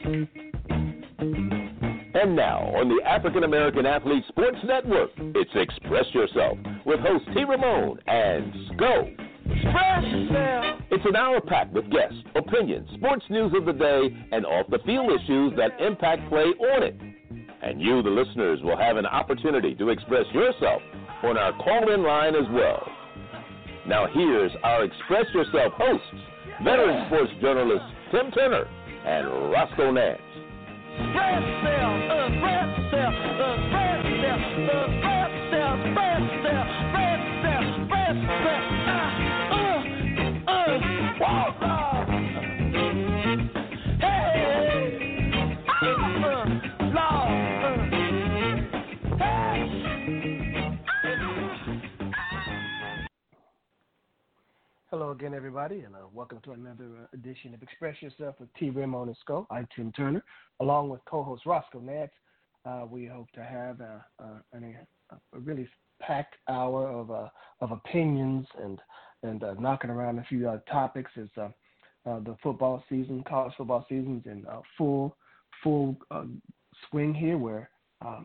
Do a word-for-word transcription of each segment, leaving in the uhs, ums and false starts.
And now, on the African American Athlete Sports Network, it's Express Yourself with host T. Ramon and Sco. Express yourself. It's an hour packed with guests, opinions, sports news of the day, and off-the-field issues that impact play on it. And you, the listeners, will have an opportunity to express yourself on our call-in line as well. Now here's our Express Yourself hosts, veteran sports journalists Tim Turner and Roscoe Nance. Express yourself, express yourself, express yourself, express yourself, express yourself, express yourself, express yourself. Ah, uh, uh, walk on. Hey, ah, uh, Lord, uh, hey. Hello again, everybody, and uh, welcome to another uh, edition of Express Yourself with T. Ramon and Sco. I'm Tim Turner, along with co-host Roscoe Nance. Uh, we hope to have a, a, a really packed hour of uh, of opinions and and uh, knocking around a few uh, topics as uh, uh, the football season, college football season's in uh, full full uh, swing here, where um,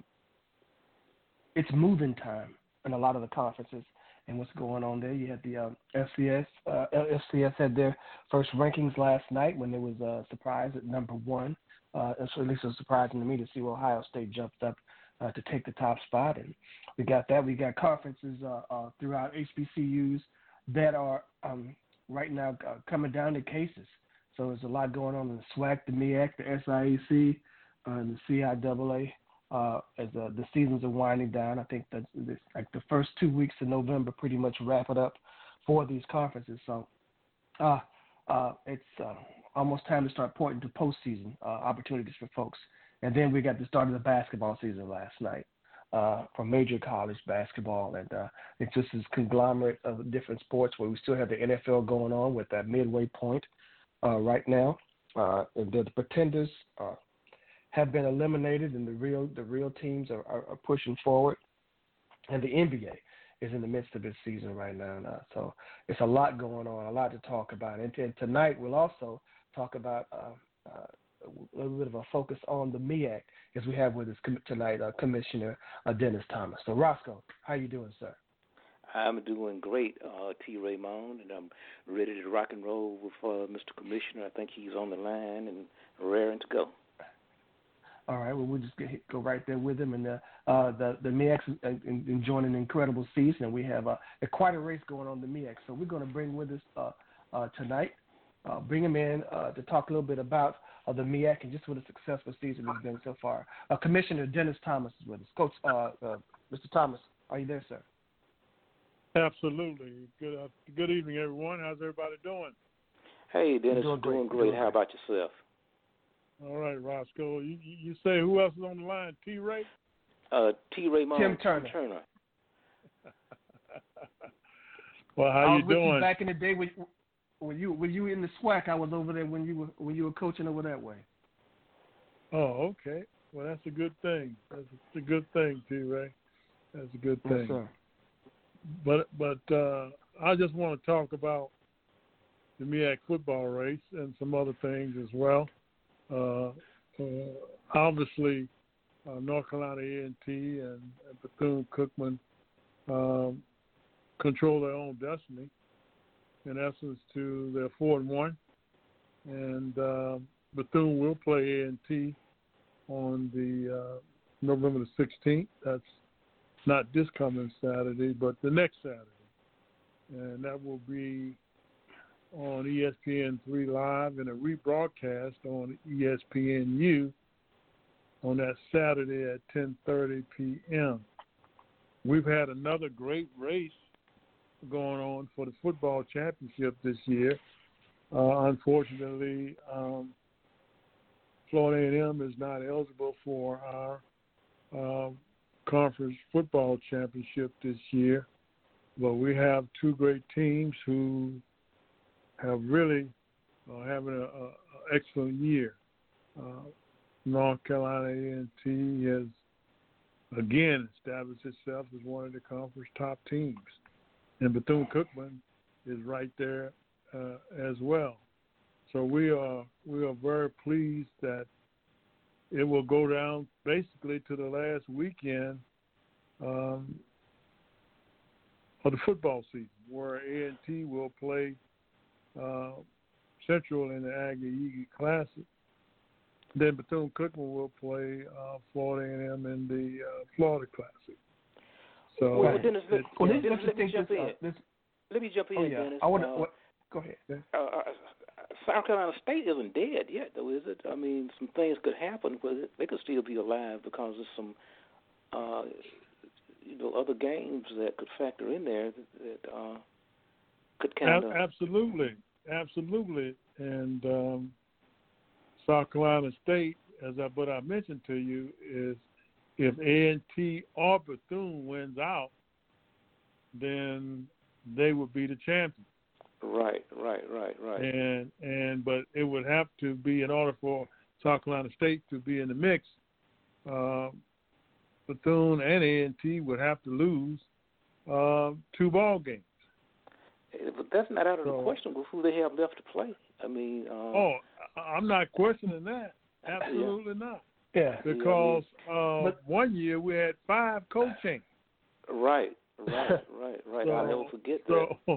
it's moving time in a lot of the conferences. And what's going on there? You had the uh, F C S. Uh, F C S had their first rankings last night when there was a surprise at number one. Uh, so at least it was surprising to me to see where Ohio State jumped up uh, to take the top spot. And we got that. We got conferences uh, uh, throughout H B C Us that are um, right now uh, coming down to cases. So there's a lot going on in the SWAC, the MEAC, the S I A C, uh, and the C I A A. Uh, as uh, the seasons are winding down, I think that this, like the first two weeks of November pretty much wrap it up for these conferences. So uh, uh, it's uh, almost time to start pointing to postseason uh, opportunities for folks. And then we got the start of the basketball season last night uh, for major college basketball. And uh, it's just this conglomerate of different sports where we still have the N F L going on with that midway point uh, right now. Uh, and the pretenders are have been eliminated, and the real the real teams are, are, are pushing forward. And the N B A is in the midst of its season right now. now. So it's a lot going on, a lot to talk about. And, and tonight we'll also talk about uh, uh, a little bit of a focus on the MEAC, as we have with us tonight, uh, Commissioner uh, Dennis Thomas. So Roscoe, how you doing, sir? I'm doing great, uh, T. Raymond, and I'm ready to rock and roll with uh, Mister Commissioner. I think he's on the line and raring to go. All right, well, we'll just get, go right there with him. And the uh, the, the MEAC is enjoying an incredible season, and we have uh, a, quite a race going on in the MEAC. So we're going to bring with us uh, uh, tonight, uh, bring him in uh, to talk a little bit about uh, the MEAC and just what a successful season it's been so far. Uh, Commissioner Dennis Thomas is with us. Coach, uh, uh, Mister Thomas, are you there, sir? Absolutely. Good uh, good evening, everyone. How's everybody doing? Hey, Dennis, doing great. doing great. How about yourself? All right, Roscoe. You, you say who else is on the line? T. Ray? Uh, T. Raymond. Tim Turner. Tim Turner. Well, how I was you with doing? You back in the day when, when you when you were in the SWAC, I was over there when you were when you were coaching over that way. Oh, okay. Well, that's a good thing. That's a good thing, T. Ray. That's a good thing. Yes, sir. But but uh, I just want to talk about the MEAC football race and some other things as well. Uh, uh, obviously, uh, North Carolina A and T and, and Bethune-Cookman um, control their own destiny, in essence, to their four and one, and uh, Bethune will play A and T on the uh, November the sixteenth. That's not this coming Saturday, but the next Saturday, and that will be on E S P N three Live and a rebroadcast on E S P N U on that Saturday at ten thirty p.m. We've had another great race going on for the football championship this year. Uh, unfortunately, um, Florida A and M is not eligible for our uh, conference football championship this year, but we have two great teams who have really uh, having an excellent year. Uh, North Carolina A and T has, again, established itself as one of the conference top teams. And Bethune-Cookman is right there uh, as well. So we are we are very pleased that it will go down basically to the last weekend um, of the football season, where A and T will play uh, Central in the Aggie Classic. Then Bethune-Cookman will play uh, Florida A and M in the uh, Florida Classic. So, well, Dennis, let, it, well, uh, this, Dennis, let me this, jump uh, in. this, Let me jump in, oh, yeah. Dennis. I want uh, to go ahead. uh, uh, South Carolina State isn't dead yet, though, is it? I mean, some things could happen, but they could still be alive because there's some, uh, you know, other games that could factor in there that, that uh, could kind of. Absolutely, absolutely, and um, South Carolina State, as I but I mentioned to you, is if A and T or Bethune wins out, then they would be the champion. Right, right, right, right. And and but it would have to be, in order for South Carolina State to be in the mix, uh, Bethune and A and T would have to lose uh, two ball games. But that's not out of so, the question with who they have left to play. I mean, uh, oh, I'm not questioning that. Absolutely yeah. not. Yeah, Because yeah, I mean, uh, but, one year we had five coaching. Right, right, right, right. So, I'll never forget that. So,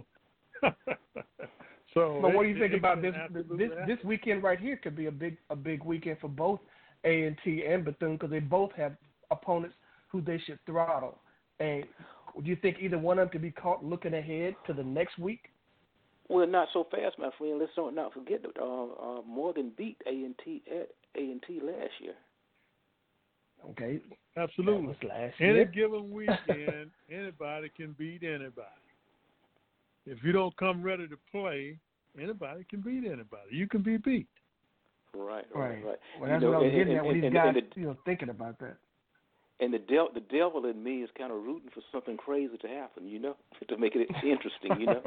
so but what do it, you think it about this? This happen. this weekend right here could be a big a big weekend for both A and T and Bethune because they both have opponents who they should throttle. And do you think either one of them could be caught looking ahead to the next week? Well, not so fast, my friend. Let's don't not forget that uh, uh, Morgan beat A and T at A and T last year. Okay. Absolutely. Last Any year. given weekend, anybody can beat anybody. If you don't come ready to play, anybody can beat anybody. You can be beat. Right, right, right. right. Well, that's you know, what I was and, getting and, at when and, these and, guys, and the, you know, thinking about that. And the devil, the devil in me is kind of rooting for something crazy to happen, you know, to make it interesting, you know.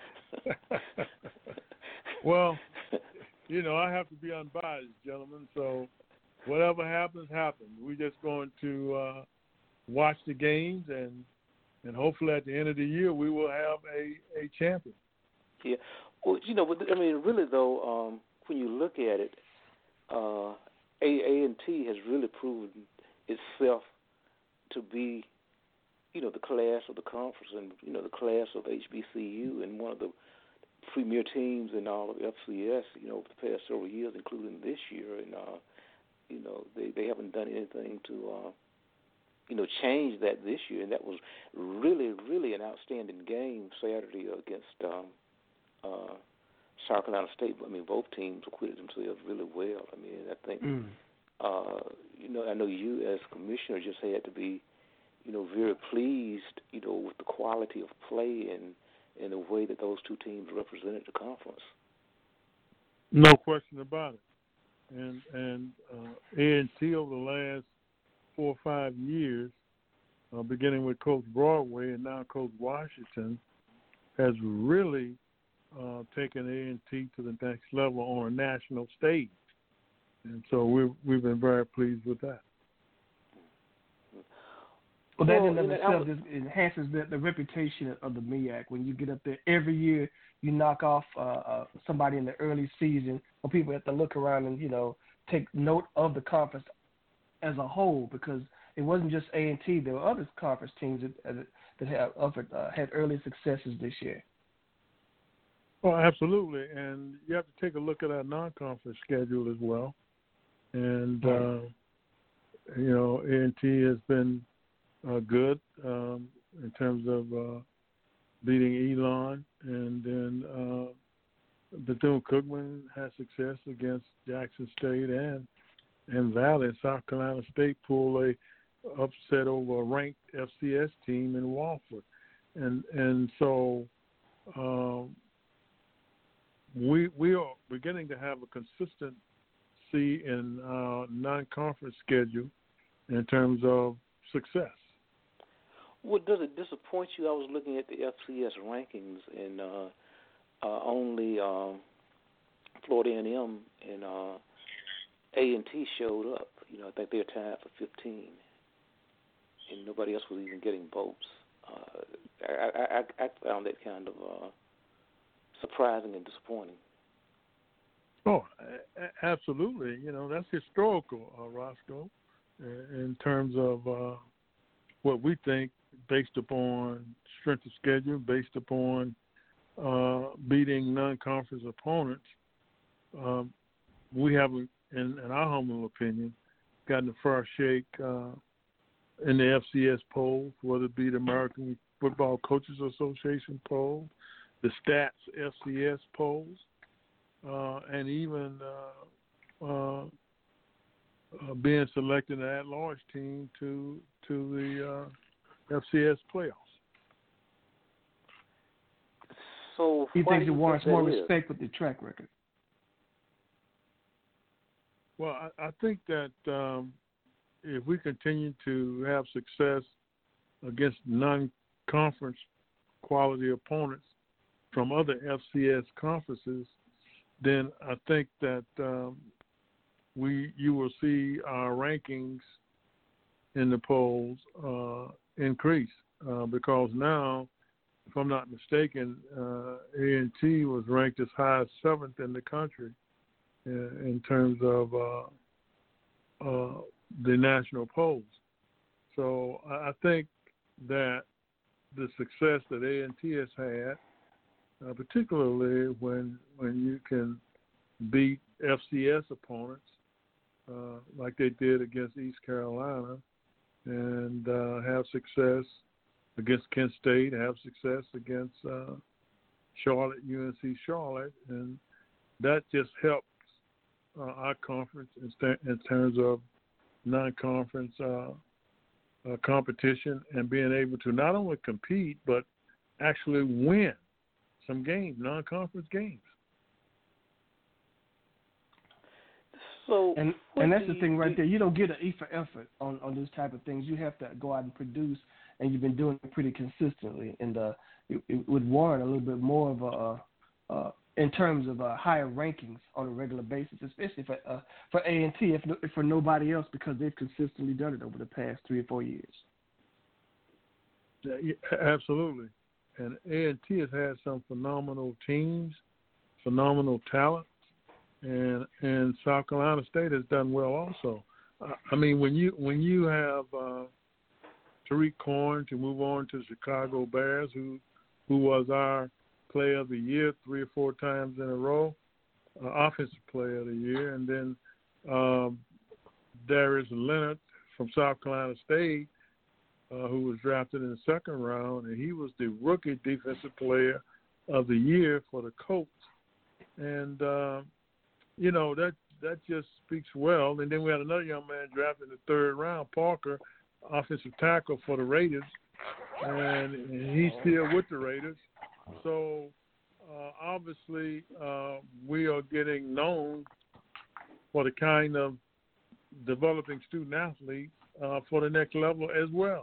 Well, you know, I have to be unbiased, gentlemen. So whatever happens, happens. We're just going to uh, watch the games, and and hopefully at the end of the year we will have a, a champion. Yeah. Well, you know, I mean, really though, um, when you look at it, uh, A and T has really proven itself to be, you know, the class of the conference and, you know, the class of H B C U and one of the premier teams in all of F C S, you know, over the past several years, including this year. And, uh, you know, they, they haven't done anything to, uh, you know, change that this year. And that was really, really an outstanding game Saturday against um, uh, South Carolina State. I mean, both teams acquitted themselves really well. I mean, I think, mm. uh, you know, I know you as commissioner just had to be, you know, very pleased, you know, with the quality of play and, and the way that those two teams represented the conference. No question about it. And and uh, A and T over the last four or five years, uh, beginning with Coach Broadway and now Coach Washington, has really uh, taken A and T to the next level on a national stage. And so we've, we've been very pleased with that. Well, that well, in and of you know, itself was, enhances the, the reputation of the M E A C. When you get up there every year, you knock off uh, uh, somebody in the early season, or people have to look around and, you know, take note of the conference as a whole, because it wasn't just A and T. There were other conference teams that, that have offered, uh, had early successes this year. Well, absolutely. And you have to take a look at our non-conference schedule as well. And, uh, you know, A and T has been uh, good um, in terms of uh, beating Elon. And then uh, Bethune-Cookman has success against Jackson State and, and Valley. South Carolina State pulled a upset over a ranked F C S team in Wofford. And, and so um, we, we are beginning to have a consistent see in our non-conference schedule in terms of success. Well, does it disappoint you? I was looking at the F C S rankings, and uh, uh, only um, Florida A and M and uh, A and T showed up. You know, I think they're tied for fifteen, and nobody else was even getting votes. Uh, I, I, I found that kind of uh, surprising and disappointing. Oh, a- absolutely. You know, that's historical, uh, Roscoe, in terms of uh, what we think based upon strength of schedule, based upon uh, beating non-conference opponents. Um, we haven't, in, in our humble opinion, gotten a fair shake uh, in the F C S polls, whether it be the American Football Coaches Association poll, the Stats F C S polls, uh, and even uh, uh, uh, being selected an at-large team to to the uh, F C S playoffs. So he why thinks do it you warrants think that more is? respect with the track record. Well, I, I think that um, if we continue to have success against non-conference quality opponents from other F C S conferences, then I think that um, we you will see our rankings in the polls uh, increase uh, because now, if I'm not mistaken, uh, A and T was ranked as high as seventh in the country in, in terms of uh, uh, the national polls. So I, I think that the success that A and T has had, uh, particularly when when you can beat F C S opponents uh, like they did against East Carolina, and uh, have success against Kent State, have success against uh, Charlotte, U N C Charlotte, and that just helps uh, our conference in, st- in terms of non-conference uh, uh, competition and being able to not only compete but actually win some games, non-conference games. So And what and that's do the thing you right do? there. You don't get an E for effort on, on these type of things. You have to go out and produce, and you've been doing it pretty consistently. And uh, it, it would warrant a little bit more of a, uh, uh, in terms of uh, higher rankings on a regular basis, especially for uh, for A and T, if, no, if for nobody else, because they've consistently done it over the past three or four years. Yeah, absolutely. And A and T has had some phenomenal teams, phenomenal talent. And and South Carolina State has done well also. Uh, I mean, when you when you have uh, Tariq Cohen to move on to the Chicago Bears, who who was our Player of the Year three or four times in a row, uh, Offensive Player of the Year, and then um, Darius Leonard from South Carolina State, uh, who was drafted in the second round, and he was the Rookie Defensive Player of the Year for the Colts, and uh, you know, that that just speaks well. And then we had another young man drafted in the third round, Parker, offensive tackle for the Raiders, and he's still with the Raiders. So uh, obviously uh, we are getting known for the kind of developing student athletes uh, for the next level as well.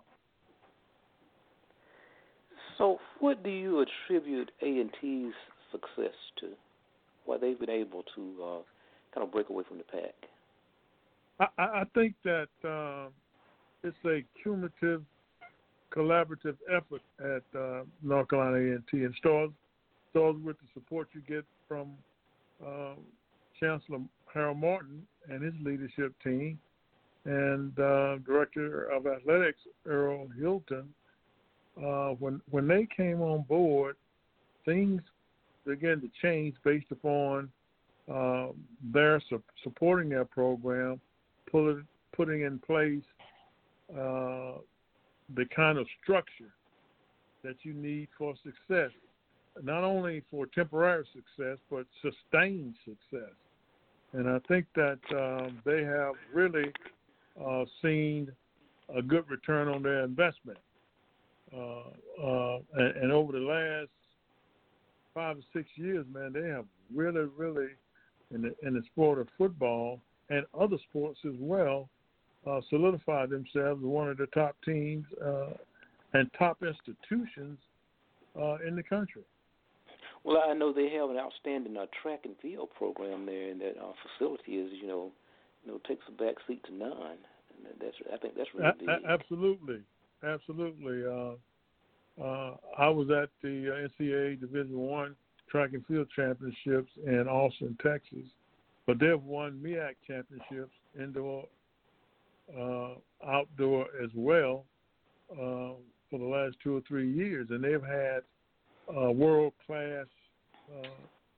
So what do you attribute A and T's success to? Why they've been able to uh, kind of break away from the pack? I, I think that uh, it's a cumulative, collaborative effort at uh, North Carolina A and T, and starts, starts with the support you get from uh, Chancellor Harold Martin and his leadership team, and uh, Director of Athletics Earl Hilton. Uh, when when they came on board, things began to change based upon uh, their su- supporting their program, put, putting in place uh, the kind of structure that you need for success, not only for temporary success, but sustained success. And I think that um, they have really uh, seen a good return on their investment. Uh, uh, and, and over the last five or six years, man, they have really, really, in the, in the sport of football and other sports as well, uh, solidified themselves as one of the top teams uh, and top institutions uh, in the country. Well, I know they have an outstanding uh, track and field program there, and that uh, facility is, you know, you know, takes a back seat to none. And that's, I think that's really big. A- absolutely, absolutely. Uh, Uh, I was at the N C double A Division One Track and Field Championships in Austin, Texas, but they've won M E A C championships, indoor, uh, outdoor as well, uh, for the last two or three years, and they've had uh, world-class uh,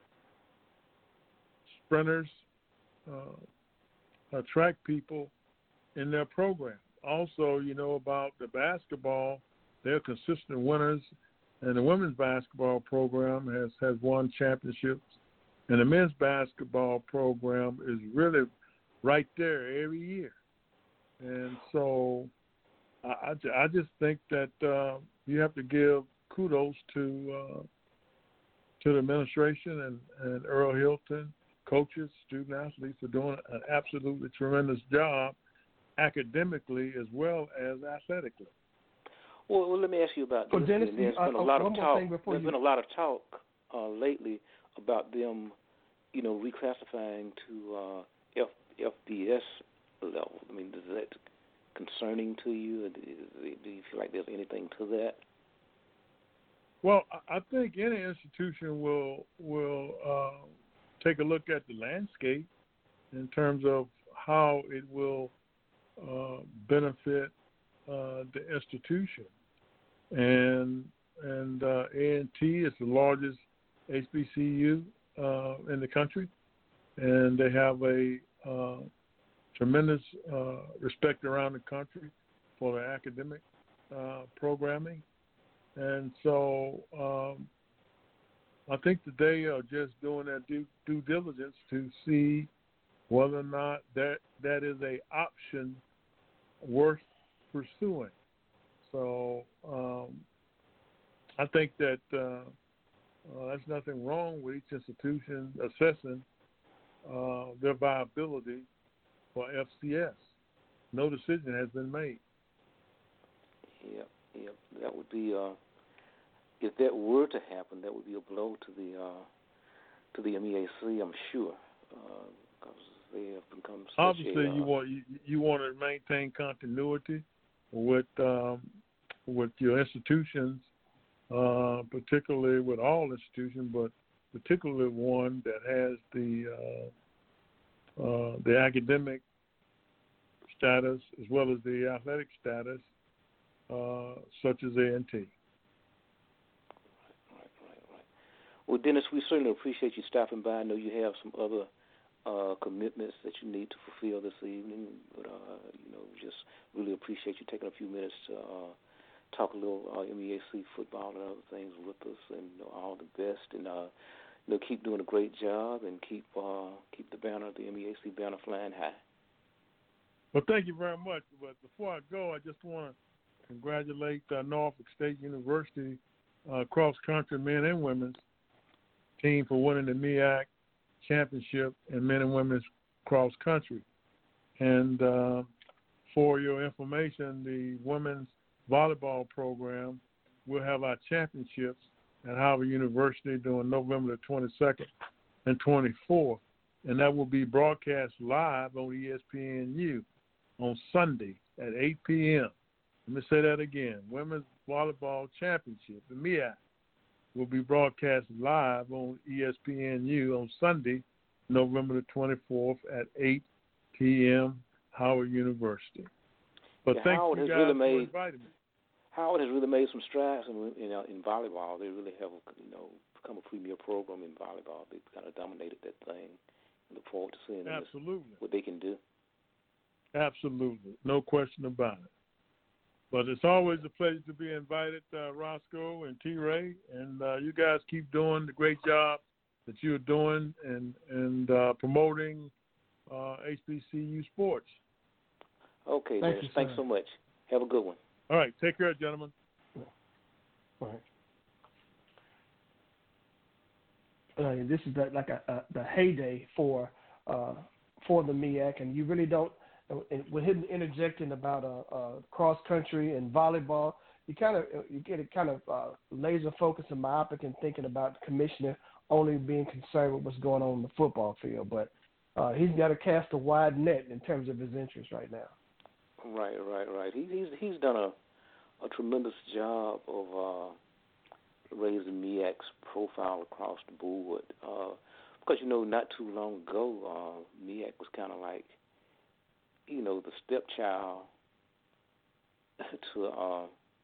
sprinters, uh, track people in their program. Also, you know, about the basketball, they're consistent winners, and the women's basketball program has, has won championships, and the men's basketball program is really right there every year. And so I, I just think that uh, you have to give kudos to uh, to the administration and, and Earl Hilton, coaches, student athletes are doing an absolutely tremendous job academically as well as athletically. Well, well let me ask you about well, this. Dennis, There's uh, been a uh, lot one of more talk. thing before There's you... been a lot of talk uh, lately about them, you know, reclassifying to uh, F, F B S level. I mean, is that concerning to you? Do you feel like there's anything to that? Well, I think any institution will will uh, take a look at the landscape in terms of how it will uh, benefit uh, the institution. And and uh, A and T is the largest H B C U uh, in the country, and they have a uh, tremendous uh, respect around the country for their academic uh, programming. And so um, I think that they are just doing their due, due diligence to see whether or not that that is a option worth pursuing. So um, I think that uh, uh, there's nothing wrong with each institution assessing uh, their viability for F C S. No decision has been made. Yep, yep. That would be, uh, if that were to happen, that would be a blow to the uh, to the M E A C, I'm sure, because uh, they have become such Obviously, a, uh, you want you, you want to maintain continuity with um, with your institutions, uh, particularly with all institutions, but particularly one that has the uh, uh, the academic status as well as the athletic status, uh, such as A and T. Right, right, right. Well, Dennis, we certainly appreciate you stopping by. I know you have some other uh, commitments that you need to fulfill this evening, but uh, you know, just really appreciate you taking a few minutes to uh, talk a little uh, M E A C football and other things with us, and you know, all the best, and uh, you know, keep doing a great job, and keep uh, keep the banner, the M E A C banner, flying high. Well, thank you very much. But before I go, I just want to congratulate uh, Norfolk State University uh, cross country men and women's team for winning the M E A C championship in men and women's cross country. And uh, for your information, the women's volleyball program will have our championships at Howard University during November the twenty-second and twenty-fourth, and that will be broadcast live on E S P N U on Sunday at eight p.m. Let me say that again. Women's Volleyball Championship, the M E A C, will be broadcast live on E S P N U on Sunday, November the twenty-fourth at eight p.m. Howard University. But yeah, thank Howard you has guys really for made, inviting me. Howard has really made some strides in, you know, in volleyball. They really have, you know, become a premier program in volleyball. They've kind of dominated that thing. I look forward to seeing them, Absolutely. what they can do. Absolutely. No question about it. But it's always a pleasure to be invited, uh, Roscoe and T-Ray, and uh, you guys keep doing the great job that you're doing and, and uh, promoting uh, H B C U sports. Okay, Thank Dennis. you, Thanks sir. so much. Have a good one. All right. Take care, gentlemen. All right. Uh, this is the, like a, a, the heyday for uh, for the M E A C, and you really don't. With him interjecting about uh, uh, cross country and volleyball, you kind of you get it kind of uh, laser focused and myopic and thinking about the commissioner only being concerned with what's going on in the football field. But uh, he's got to cast a wide net in terms of his interest right now. Right, right, right. He, he's he's done a, a tremendous job of uh, raising M E A C's profile across the board. Uh, Because, you know, not too long ago, uh, MEAC was kind of like, you know, the stepchild to uh,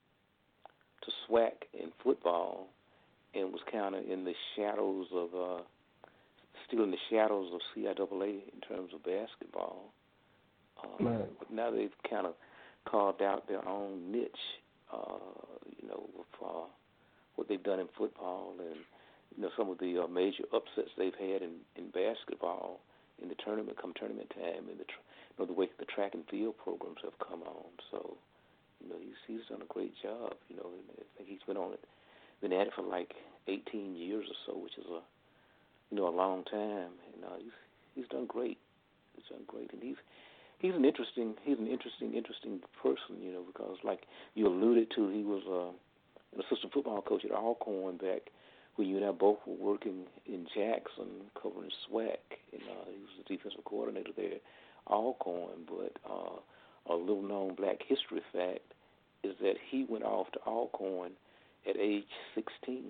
to SWAC in football, and was kind of in the shadows of, uh, still in the shadows of C I A A in terms of basketball. Uh, right. But now they've kind of carved out their own niche, uh, you know, with uh, what they've done in football and, you know, some of the uh, major upsets they've had in, in basketball in the tournament, come tournament time, and the, tr- you know, the way the track and field programs have come on. So, you know, he's he's done a great job. You know, and I think he's been on it, been at it for like eighteen years or so, which is a, you know, a long time. And uh, he's he's done great. He's done great, and he's he's an interesting he's an interesting interesting person. You know, because like you alluded to, he was uh, an assistant football coach at Alcorn back when you and I both were working in Jackson covering SWAC, and uh, he was the defensive coordinator there at Alcorn. But uh, a little-known black history fact is that he went off to Alcorn at age sixteen,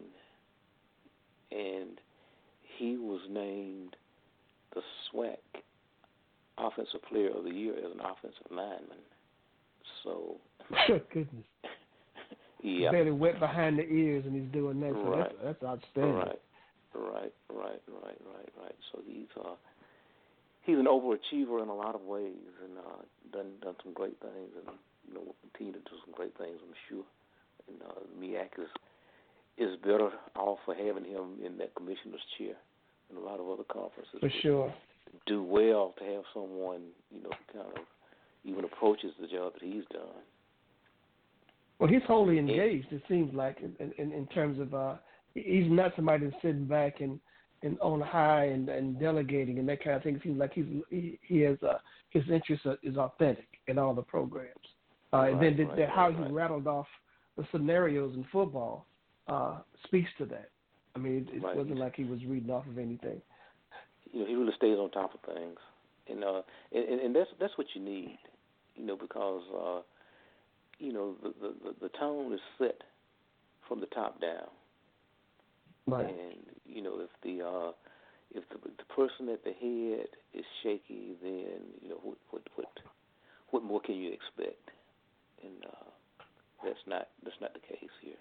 and he was named the SWAC Offensive Player of the Year as an offensive lineman. So, goodness. Yeah. Barely wet behind the ears, and he's doing that. So right. that's, that's outstanding. Right, right, right, right, right, right. So he's uh, he's an overachiever in a lot of ways, and uh, done done some great things, and you know will continue to do some great things, I'm sure. And uh, MEAC is is better off for having him in that commissioner's chair, and a lot of other conferences. For sure. Do well to have someone you know kind of even approaches the job that he's done. Well, he's wholly engaged, it seems like, in, in, in terms of uh, he's not somebody that's sitting back and, and on high and, and delegating and that kind of thing. It seems like he's, he, he has uh, his interest is authentic in all the programs. Uh, right, and then the, right, the, how right, he right. rattled off the scenarios in football uh, speaks to that. I mean, it, it right. wasn't like he was reading off of anything. You know, he really stays on top of things, and uh, and, and that's that's what you need, you know, because. Uh, You know, the, the, the tone is set from the top down. Right. And, you know, if the uh, if the, the person at the head is shaky, then, you know, what what what, what more can you expect? And uh, that's not that's not the case here.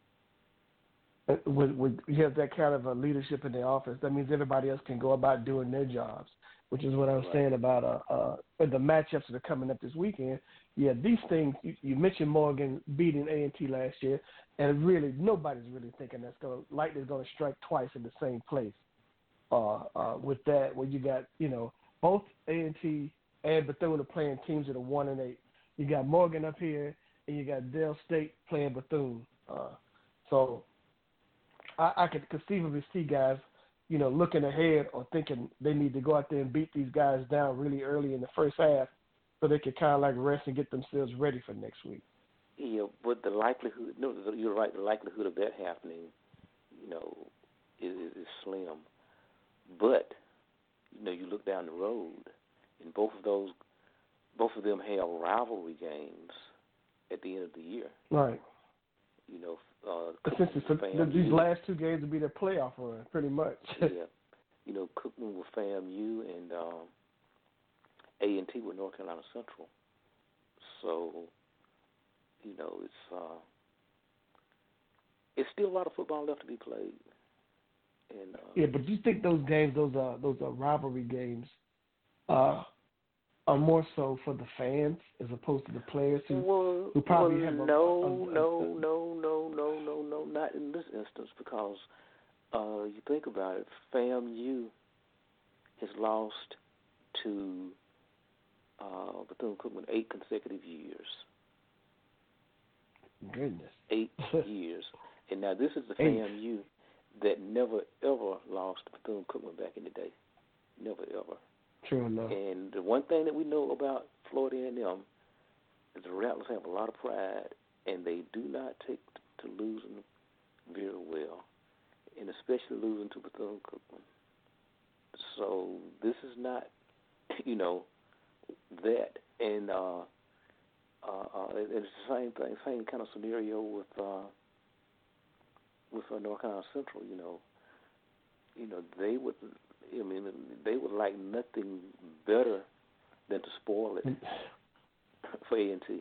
When, when you have that kind of a leadership in the office, that means everybody else can go about doing their jobs, which is what I was right. saying about uh, uh, the matchups that are coming up this weekend. Yeah, these things, you, you mentioned Morgan beating A and T last year, and really nobody's really thinking that's going to, lightning is going to strike twice in the same place. Uh, uh, with that, where you got, you know, both A and T and Bethune are playing teams that are one and eight. You got Morgan up here, and you got Dale State playing Bethune. Uh, so I, I could conceivably see guys, you know, looking ahead or thinking they need to go out there and beat these guys down really early in the first half so they can kind of like rest and get themselves ready for next week. Yeah, but the likelihood, no, you're right, the likelihood of that happening, you know, is, is slim. But, you know, you look down the road, and both of those, both of them have rivalry games at the end of the year. Right. You know, uh, Since it's a, these last two games will be their playoff run, pretty much. Yeah. You know, Cookman with FAMU and um, A and T with North Carolina Central. So, you know, it's uh, it's still a lot of football left to be played. And uh, yeah, but do you think those games, those are those are rivalry games, uh, are more so for the fans as opposed to the players who, well, who probably well, have a, no, a, a, no, a, no, no, no, no, no, not in this instance because uh, you think about it, FAMU has lost to uh, Bethune-Cookman eight consecutive years. Goodness. Eight years. And now this is the Eight. FAMU that never, ever lost Bethune-Cookman back in the day. Never, ever. True enough. And the one thing that we know about Florida A and M is the Rattlers have a lot of pride, and they do not take to losing very well, and especially losing to Bethune-Cookman. So this is not, you know, that. And uh, uh, uh, it's the same thing, same kind of scenario with uh, with uh, North Carolina Central. You know, you know they would I mean, they would like nothing better than to spoil it for A and T.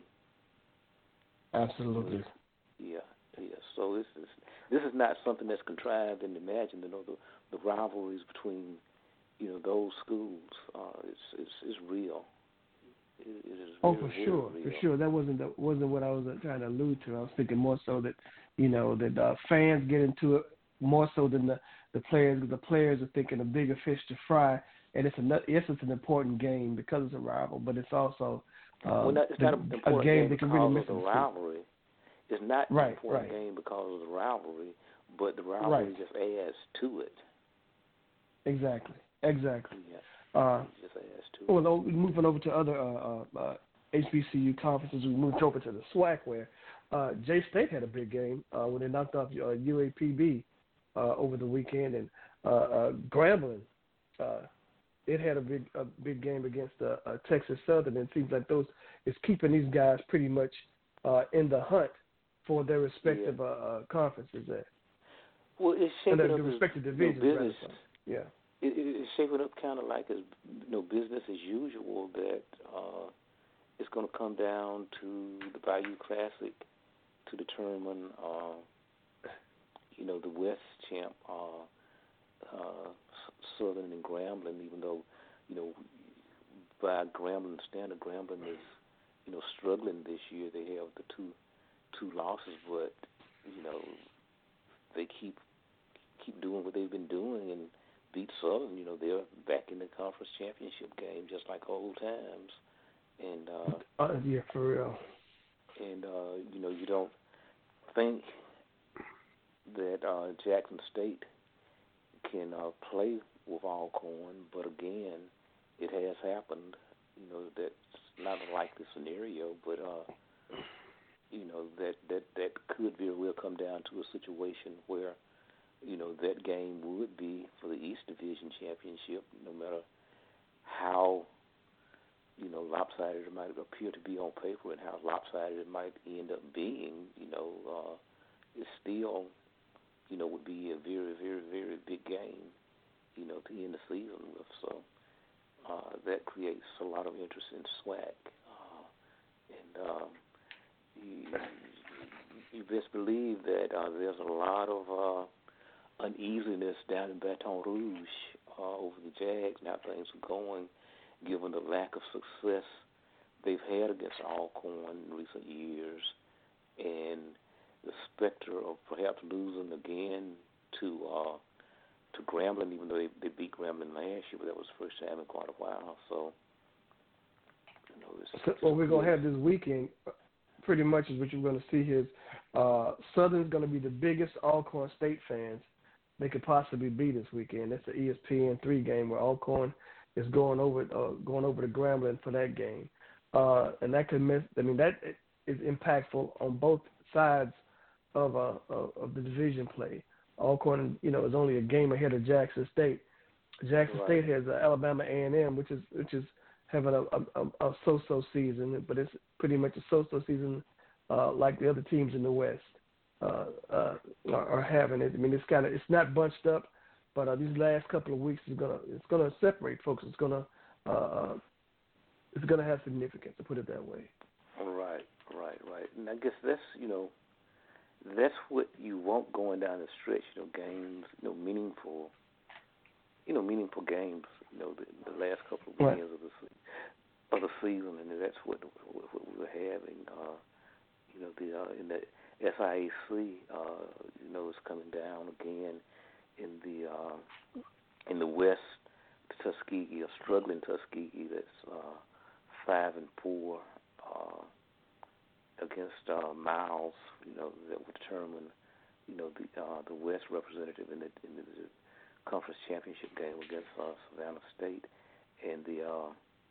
Absolutely. Yeah, yeah. So this is this is not something that's contrived and imagined. You know, the the rivalries between you know those schools, uh, it's it's it's real. It, it is oh, very, for very sure, real. for sure. That wasn't the, wasn't what I was uh, trying to allude to. I was thinking more so that you know that uh, fans get into it more so than the the players. The players are thinking a bigger fish to fry, and it's a yes, it's an important game because it's a rival, but it's also um, well, not, it's the, not an important a game, game that can because really miss of the the rivalry. It's not right, an important right. game because of the rivalry, but the rivalry Right. just adds to it. Exactly, exactly. Yeah. Uh, It just adds to it. well, though, moving over to other uh, uh, uh, H B C U conferences, we moved over to the SWAC where uh, J State had a big game uh, when they knocked off uh, U A P B uh, over the weekend, and uh, uh, Grambling, uh, it had a big a big game against uh, uh, Texas Southern, and it seems like those is keeping these guys pretty much uh, in the hunt for their respective Yeah. uh, uh, conferences there. Well, it's And shaping the, up the as respective you know, divisions, rather, business. so, yeah. It, it, it's shaping up kind of like as you know business as usual. That uh, it's going to come down to the Bayou Classic to determine, uh, you know, the West champ, uh, uh, Southern and Grambling. Even though, you know, by Grambling standard, Grambling is, you know, struggling this year. They have the two two losses, but you know, they keep keep doing what they've been doing and beat Southern. You know, they're back in the conference championship game just like old times. And uh, Uh, yeah, for real. and uh, you know, you don't think that uh, Jackson State can uh, play with Alcorn, but again, it has happened. You know, that's not a likely scenario, but uh, you know that, that that could very well come down to a situation where you know that game would be for the East Division championship, no matter how you know lopsided it might appear to be on paper and how lopsided it might end up being. You know, uh, it still you know would be a very very very big game. You know, to end the season with. So uh, that creates a lot of interest in SWAC, uh, and um, you, you best believe that uh, there's a lot of uh, uneasiness down in Baton Rouge uh, over the Jags and how things are going, given the lack of success they've had against Alcorn in recent years, and the specter of perhaps losing again to uh, to Grambling, even though they, they beat Grambling last year, but that was the first time in quite a while. So, you know, it's, So, it's what we're going to good. have this weekend pretty much is what you're going to see is uh, Southern's going to be the biggest Alcorn State fans they could possibly be this weekend. That's the E S P N three game where Alcorn is going over uh, going over to Grambling for that game, uh, and that could miss. I mean, that is impactful on both sides of uh, of the division play. Alcorn, you know, is only a game ahead of Jackson State. Jackson Right. State has uh, Alabama A and M, which is which is having a, a, a so-so season, but it's pretty much a so-so season uh, like the other teams in the West uh, uh, are, are having it. I mean, it's kind of it's not bunched up, but uh, these last couple of weeks is gonna it's gonna separate folks. It's gonna uh, it's gonna have significance, to put it that way. Right, right, right. And I guess that's, you know, that's what you want going down the stretch, you know, games, you know, meaningful, you know, meaningful games, you know, the, the last couple of Right. weekends of the se- of the season, and that's what what, what we were having. Uh, you know, the uh, in the S I A C, uh, you know, is coming down again in the uh, in the West. Tuskegee, a struggling Tuskegee that's uh, five and four. Uh, against uh, Miles, you know, that would determine, you know, the uh, the West representative in the in the conference championship game against uh, Savannah State. And the uh,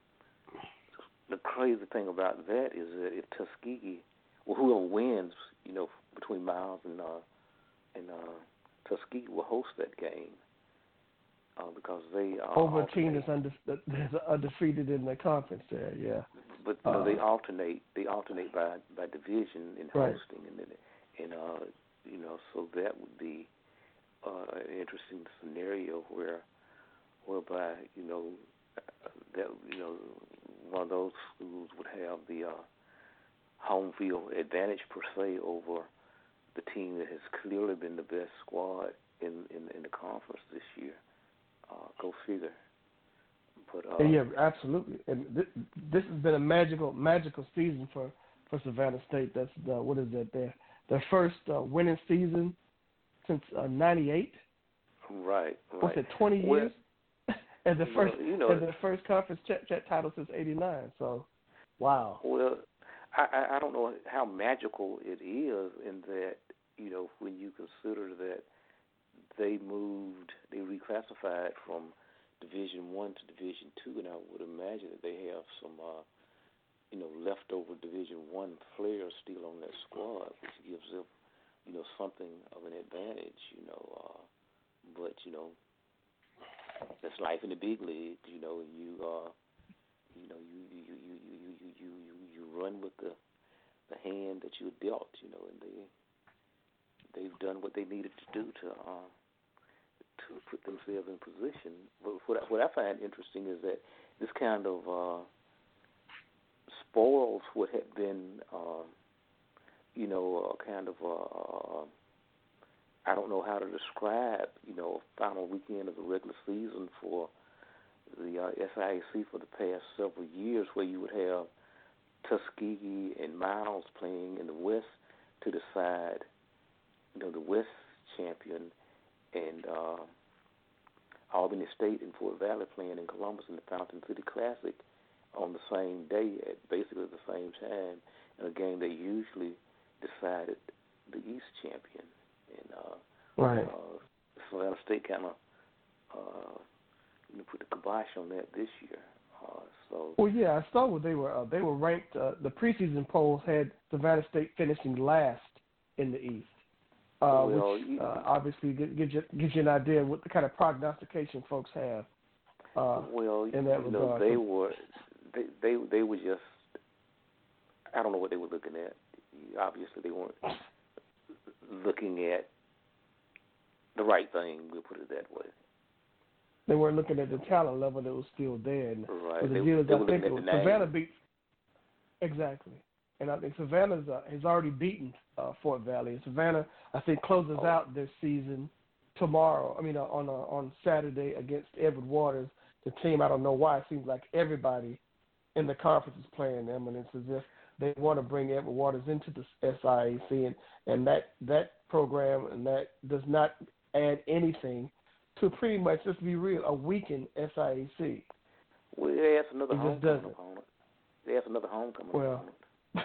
the crazy thing about that is that if Tuskegee, well, whoever wins, you know, between Miles and uh, and uh, Tuskegee will host that game uh, because they uh, Over a alternate. team that's, unde- that's undefeated in the conference there, yeah. But you know, Uh, they alternate. They alternate by, by division in Right. hosting, and then, and uh, you know, so that would be uh, an interesting scenario where whereby you know that you know one of those schools would have the uh, home field advantage per se over the team that has clearly been the best squad in in, in the conference this year. Uh, go figure. But, uh, yeah, absolutely. And th- this has been a magical, magical season for, for Savannah State. That's the, what is that? Their their first uh, winning season since uh, ninety-eight. Right, right. What's it? Twenty well, years. as the first, well, you know, as the first conference ch- ch- title since eighty-nine. So, wow. Well, I, I don't know how magical it is in that you know when you consider that they moved, they reclassified from Division One to Division Two, and I would imagine that they have some, uh, you know, leftover Division One players still on that squad, which gives them, you know, something of an advantage, you know. Uh, but you know, that's life in the big leagues. You know, you, uh, you know, you you you you you you you you, you run with the the hand that you're dealt, you know, and they they've done what they needed to do to. Uh, to put themselves in position. But what I, what I find interesting is that this kind of uh, spoils what had been, uh, you know, a kind of, uh, I don't know how to describe, you know, final weekend of the regular season for the uh, S I A C for the past several years, where you would have Tuskegee and Miles playing in the West to decide, you know, the West champion, and uh, Albany State and Fort Valley playing in Columbus in the Fountain City Classic on the same day at basically the same time, in a game that usually decided the East champion. And uh, right. uh, Savannah State kind of uh, you know, put the kibosh on that this year. Uh, so well, yeah, I saw what they were. Uh, they were ranked. Uh, the preseason polls had Savannah State finishing last in the East. Uh, well, which you, uh, obviously gives you, gives you an idea of what the kind of prognostication folks have. Uh, well, in that you know, regard. they were they, they they were just, I don't know what they were looking at. Obviously, they weren't looking at the right thing. We'll put it that way. They weren't looking at the talent level that was still there. And right. the They, deal is, they I were think looking at the Savannah name. beat exactly. And I think Savannah's uh, has already beaten uh, Fort Valley. And Savannah, I think, closes oh. out their season tomorrow. I mean, uh, on uh, on Saturday against Edward Waters, the team. I don't know why it seems like everybody in the conference is playing them, and it's as if they want to bring Edward Waters into the S I A C, and, and that that program and that does not add anything to pretty much, let's be real, a weakened S I A C. Well, they have another it just homecoming doesn't. opponent. They have another homecoming well, opponent.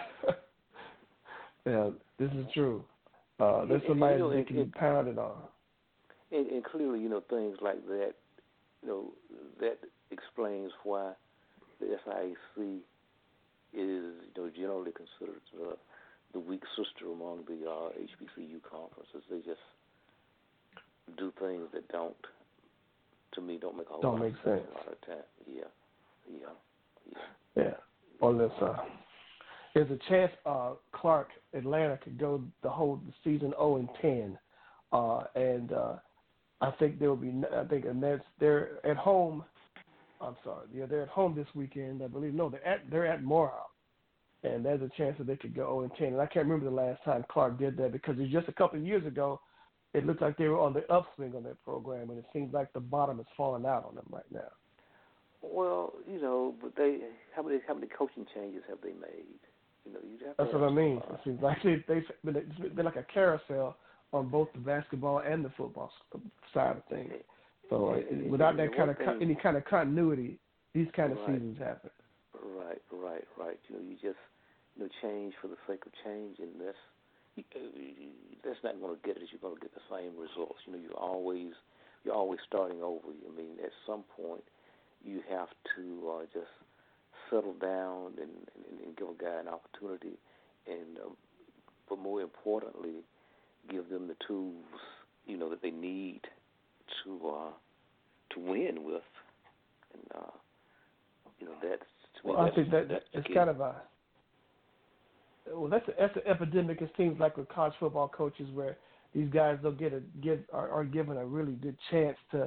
yeah, this is true. Uh, there's and, somebody and, you know, that can and, be pounded on. And, and clearly, you know, things like that, you know, that explains why the S I A C is, you know, generally considered uh, the weak sister among the uh, H B C U conferences. They just do things that don't, to me, don't make a whole Don't lot make of sense sense. a lot of time. Yeah, yeah, yeah. Yeah. On this, uh, there's a chance uh, Clark Atlanta could go the whole season zero and ten, uh, and uh, I think there will be. I think and that's they're at home. I'm sorry, yeah, they're at home this weekend. I believe no, they're at they're at Morehouse, and there's a chance that they could go zero and ten. And I can't remember the last time Clark did that because it was just a couple of years ago. It looked like they were on the upswing on that program, and it seems like the bottom is falling out on them right now. Well, you know, but they how many how many coaching changes have they made? You know, you have to That's have what I mean. some, uh, It seems like they, they've been, it's been like a carousel on both the basketball and the football side of things. So and, uh, without and that kind of thing, co- any kind of continuity, these kind of right, seasons happen. Right, right, right. You know, you just you know change for the sake of change, and that's that's not going to get it. You're going to get the same results. You know, you always you're always starting over. I mean, at some point, you have to uh, just settle down and, and, and give a guy an opportunity, and uh, but more importantly, give them the tools you know that they need to uh, to win with, and uh, you know that's. To me, Well, that's, I think that that's it's key. kind of a well, that's a, that's an epidemic. It seems like with college football coaches, where these guys don't get a give are, are given a really good chance to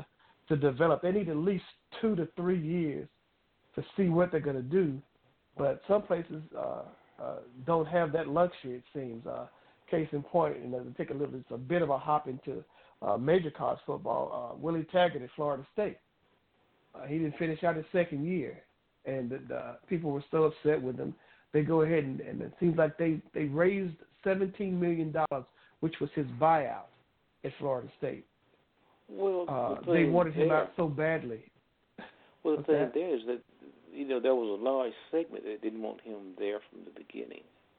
to develop. They need at least two to three years to see what they're going to do. But some places uh, uh, don't have that luxury, it seems. Uh, case in point, and to take a little, it's a bit of a hop into uh, major college football. Uh, Willie Taggart at Florida State. Uh, he didn't finish out his second year, and the, the people were so upset with him. They go ahead and, and it seems like they, they raised seventeen million dollars, which was his buyout at Florida State. Well, uh, the they wanted him there, out so badly. Well, the What's thing that? there is that, you know, there was a large segment that didn't want him there from the beginning.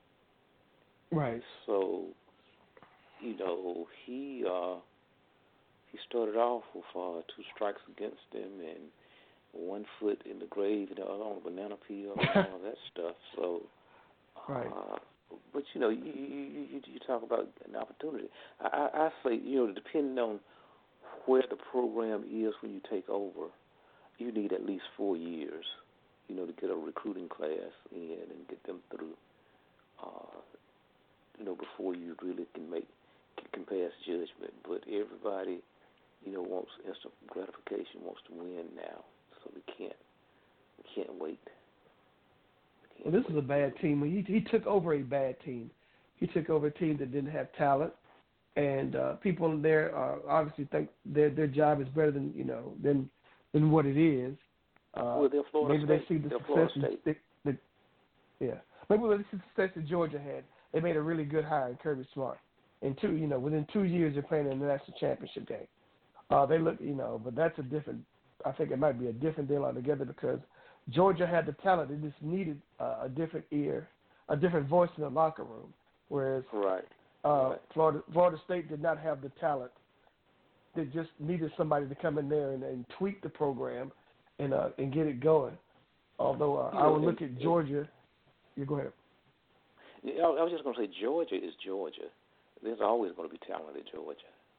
Right. So, you know, he uh, he started off with uh, two strikes against him and one foot in the grave and the other on a banana peel and all of that stuff. So, uh, Right. but you know, you, you you you talk about an opportunity. I, I I say, you know, depending on where the program is when you take over, you need at least four years, you know, to get a recruiting class in and get them through. Uh, you know, before you really can make can pass judgment. But everybody, you know, wants instant gratification, wants to win now. So we can't, we can't wait. We can't Well, this wait. is a bad team. He he took over a bad team. He took over a team that didn't have talent, and uh, people in there uh, obviously think their their job is better than you know than than what it is. Uh, Well, they're Florida maybe State. they see the They're success. Florida in- the, the, yeah, maybe they see the success that Georgia had. They made a really good hire in Kirby Smart. In two, you know, within two years they're playing in the national championship game. Uh, they look, you know, but that's a different. I think it might be a different deal altogether because Georgia had the talent. They just needed uh, a different ear, a different voice in the locker room. Whereas Right. uh, Right. Florida, Florida State did not have the talent. They just needed somebody to come in there and, and tweak the program and uh, and get it going. Although uh, You I know, would look and- at Georgia. You go ahead. Yeah, I I was just going to say Georgia is Georgia. There's always going to be talent at Georgia.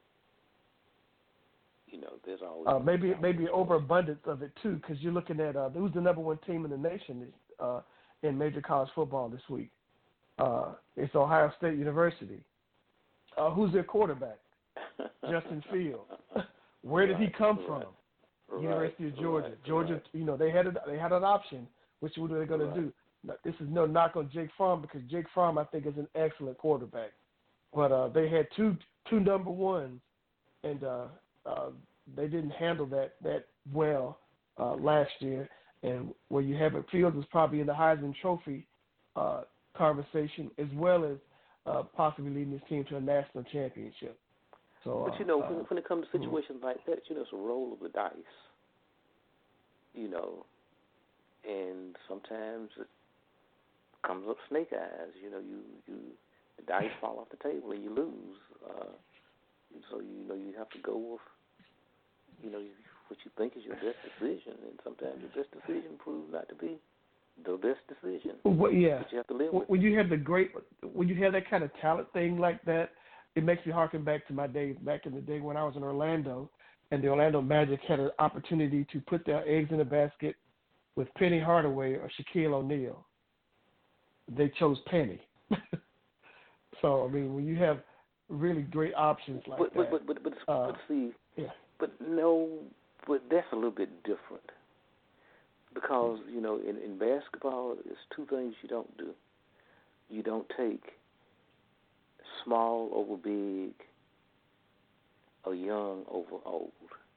You know, there's always Uh, gonna be maybe talent maybe at Georgia. overabundance of it too, because you're looking at uh, who's the number one team in the nation uh, in major college football this week. Uh, it's Ohio State University. Uh, who's their quarterback? Justin Fields. Where did he Right, come right, from? right, University of Georgia. right, Georgia, right. you know, they had a, they had an option. Which what are they going Right. to do? Now, this is no knock on Jake Fromm because Jake Fromm, I think, is an excellent quarterback. But uh, they had two two number ones, and uh, uh, they didn't handle that that well uh, last year. And where you have it, Fields is probably in the Heisman Trophy uh, conversation as well as uh, possibly leading his team to a national championship. So, But you know, uh, when, when it comes to situations like that, you know, it's a roll of the dice. You know, and sometimes it comes up snake eyes. You know, you you the dice fall off the table and you lose. Uh, and so you know you have to go with you know what you think is your best decision, and sometimes your best decision proves not to be the best decision. well, yeah. But you have to live When with. when you have the great, when you have that kind of talent thing like that, it makes me harken back to my days back in the day when I was in Orlando, and the Orlando Magic had an opportunity to put their eggs in a basket with Penny Hardaway or Shaquille O'Neal. They chose Penny. So I mean, when you have really great options like But but that, but but, but, uh, but see, yeah, but no, but that's a little bit different. Because, you know, in, in basketball, there's two things you don't do. You don't take small over big or young over old.